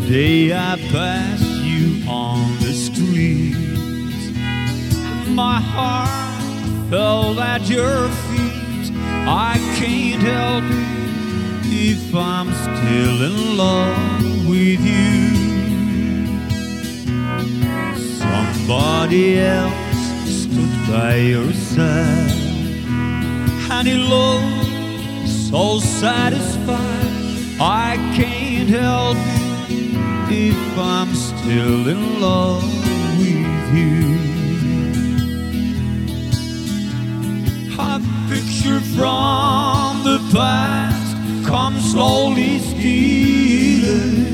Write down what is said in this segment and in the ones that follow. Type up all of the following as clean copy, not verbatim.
day I pass you on the street, my heart fell at your feet. I can't help it if I'm still in love with you. Somebody else stood by your side, and he looked so satisfied. I can't help it if I'm still in love with you. A picture from the past comes slowly stealing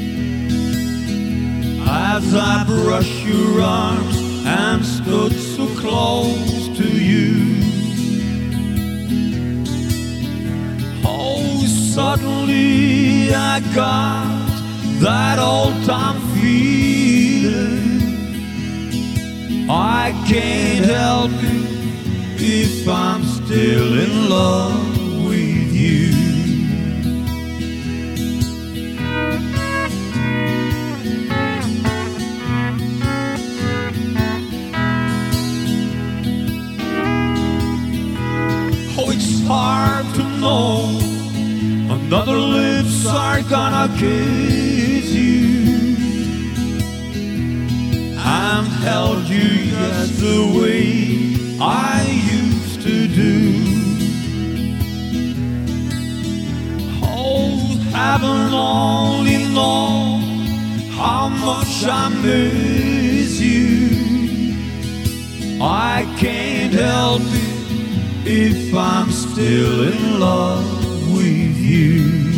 as I brush your arms and stood so close to you. Oh, suddenly I got that old-time feeling. I can't help it if I'm still in love with you. Oh, it's hard to know another lips are gonna kiss you and held you just the way I used to do. Oh, heaven only knows how much I miss you. I can't help it if I'm still in love with you.